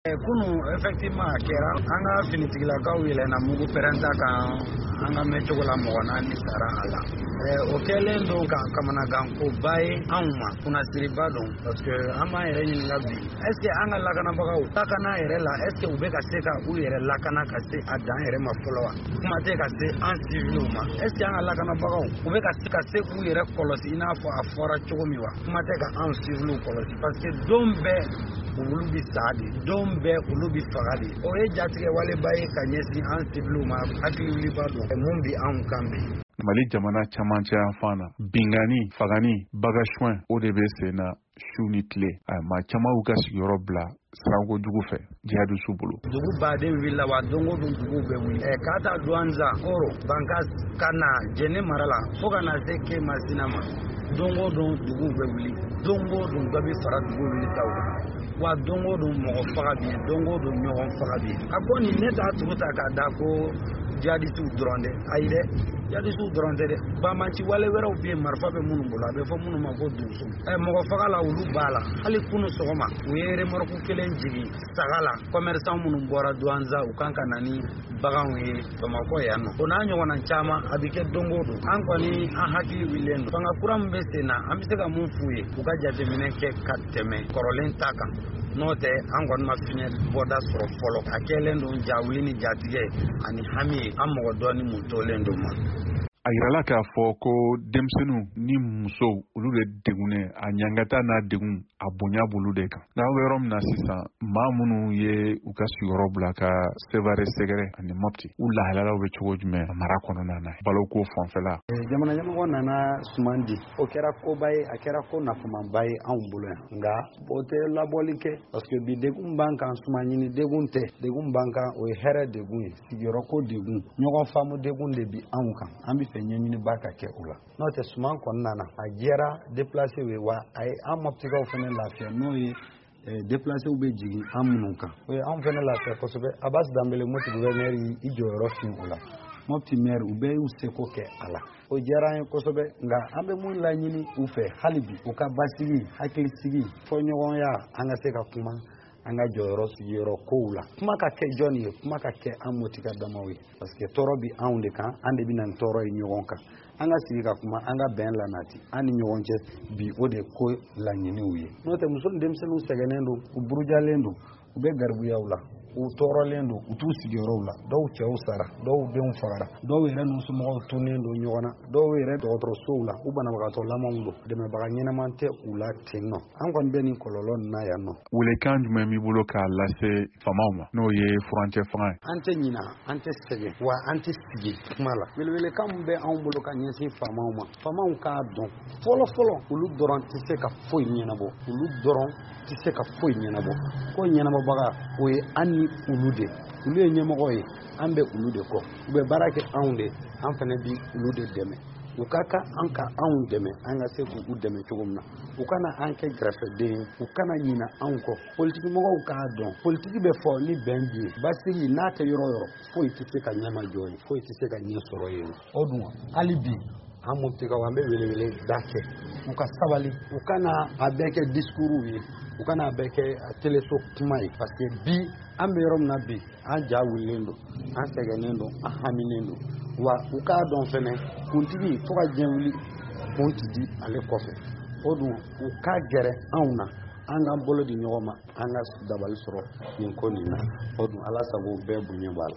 Kunu effectivement kɛra an ka finitigilakaw yɛlɛnna mugu pɛrɛnta kan an ka mɛn cogo la mɔgɔ naani sara a la. O kɛlen don ka kamanagankoba ye anw ma kunnasiriba don parce que an b'an yɛrɛ ɲininka bi est ce que an ka lakanabagaw lakana yɛrɛ la est ce que u bɛ ka se ka u yɛrɛ lakana ka se a dan yɛrɛ ma fɔlɔ wa kuma tɛ ka se an civiliw ma est ce que an ka lakanabagaw u bɛ ka se k'u yɛrɛ kɔlɔsi i n'a fɔ a fɔra cogo min wa kuma tɛ ka an civiliw kɔlɔsi parce que don bɛɛ olu bi sa de don bɛɛ olu bi faga de o ye jatigɛ waleba ye ka ɲɛsin an civiliw ma hakili wuliba don mun bi anw kan bi. Mali jamana camancɛ yan fan na bingani fagani bagasuin o de bɛ sen na su ni tile maa caman y'u ka sigiyɔrɔ bila siranko jugu fɛ jihadistu bolo. Dugu baden wulila wa don o don duguw bɛ wuli k'a ta Douentza Koro Bankas ka na Jɛnɛ mara la fo ka na se Masina ma don o don duguw bɛ wuli don o don dɔ bɛ fara dugu wulitaw kan wa don o don mɔgɔ faga bi don o don ɲɔgɔn faga bi a ko nin ne t'a tugu ta k'a da ko jihadistuw dɔrɔn dɛ ayi dɛ jihadistuw dɔrɔn tɛ dɛ banbanci wale wɛrɛw bɛ yen marifa bɛ minnu bolo a bɛ fɔ minnu ma ko donso mɔgɔ faga la olu b'a la hali kunu sɔgɔma u ye remorque kelen jigin saga la commerçant minnu bɔra Douentza u kan ka na ni baganw ye Bamakɔ yan nɔ o n'a ɲɔgɔnna caman a bɛ kɛ don o don an kɔni an hakili wililen don fanga kura min bɛ sen na an bɛ se ka mun f'u ye u ka jateminɛ kɛ ka tɛmɛ kɔrɔlen ta kan n'o tɛ an kɔni ma fiɲɛ bɔda sɔrɔ fɔlɔ a kɛlen don jawuli ni jatigɛ ani hami ye an mɔgɔ dɔɔni mun tolen don ma. A yirala k'a fɔ ko denmisɛnninw ni musow olu de degunnen a ɲangata n'a degun a bonya b'olu de kan. N'aw bɛ yɔrɔ min na sisan maa minnu ye u ka sigiyɔrɔ bila ka Sevare Sɛgɛrɛ ani Mopti u lahalalaw bɛ cogo jumɛn a mara kɔnɔna na baloko fanfɛla. Jamana ɲɛmɔgɔ nana suman di o kɛra koba ye a kɛra ko nafamaba ye anw bolo yan nka o tɛ labɔli kɛ parce que bi degun b'an kan suman ɲini degun tɛ degun b'an kan o ye hɛrɛ degun ye sigiyɔrɔ ko degun ɲɔgɔn faamu degun de bi anw kan an bɛ fɛ ɲɛɲiniba ka kɛ o la n'o tɛ suman kɔnɔna na a jɛra déplacé ye wa a ye an Moptikaw fana lafiya n'o ye déplacés bɛ jigin an minnu kan o ye anw fana lafiya kosɛbɛ Abbas Dambele Mopti gouverneur i jɔyɔrɔ fin o la Mopti maire u bɛɛ y'u seko kɛ a la o diyara an ye kosɛbɛ nka an bɛ mun laɲini u fɛ hali bi u ka basigi hakilisigi fɔɲɔgɔnya an ka se ka kuma an ka jɔyɔrɔ sigiyɔrɔ kow la kuma ka kɛ jɔn ye kuma ka kɛ an Moptika damaw ye parce que tɔɔrɔ bi anw de kan an de bɛna tɔɔrɔ ye ɲɔgɔn kan an ka sigi ka kuma an ka bɛn lanati an ni ɲɔgɔn cɛ bi o de ko laɲiniw ye n'o tɛ muso ni denmisɛnninw sɛgɛnnen don u burujalen don u bɛ garibuyaw la u tɔɔrɔlen don u t'u sigiyɔrɔw la dɔw cɛw sara dɔw denw fagara dɔw yɛrɛ n'u somɔgɔw tunnen don ɲɔgɔn na dɔw yɛrɛ dɔgɔtɔrɔsow la u banabagatɔ lamanw don dɛmɛbaga ɲɛnaman tɛ u la ten nɔ an kɔni bɛ nin kɔlɔlɔ na yan nɔ. Welekan jumɛn b'i bolo k'a lase famaw ma n'o ye furancɛ fanga ye. An tɛ ɲina an tɛ sɛgɛn wa an tɛ sigi kuma la welewelekan min bɛ anw bolo ka ɲɛsin famaw ma famaw k'a dɔn fɔlɔfɔlɔ olu dɔrɔn tɛ se ka foyi ɲɛnabɔ olu dɔrɔn tɛ se ka foyi ɲɛnabɔ ko ɲɛnabɔbaga o ye an ni olu de olu ye ɲɛmɔgɔ ye an bɛ olu de kɔ u bɛ baara kɛ anw de an fana bi olu de dɛmɛ u ka kan an ka anw dɛmɛ an ka se k'u dɛmɛ cogo min na u kana an kɛ kɛrɛfɛden ye u kana ɲina anw kɔ politikimɔgɔw k'a dɔn politiki bɛ fɔ ni bɛn bi ye basigi n'a tɛ yɔrɔ yɔrɔ foyi tɛ se ka ɲɛmajɔ ye foyi tɛ se ka ɲɛ sɔrɔ yen o dun hali bi an Moptikaw an bɛ welewele da kɛ u ka sabali u kana a bɛɛ kɛ discours ye u kana a bɛɛ kɛ teleso kuma ye parce que bi an bɛ yɔrɔ min na bi an ja wulilen don an sɛgɛnnen don an haminen don wa u k'a dɔn fɛnɛ kuntigi fo ka diɲɛ wuli kun ti di ale kɔfɛ o dun u ka gɛrɛ anw na an k'an bolo di ɲɔgɔn ma an ka dabali sɔrɔ nin ko nin na o dun ala sago bɛɛ bonya b'a la.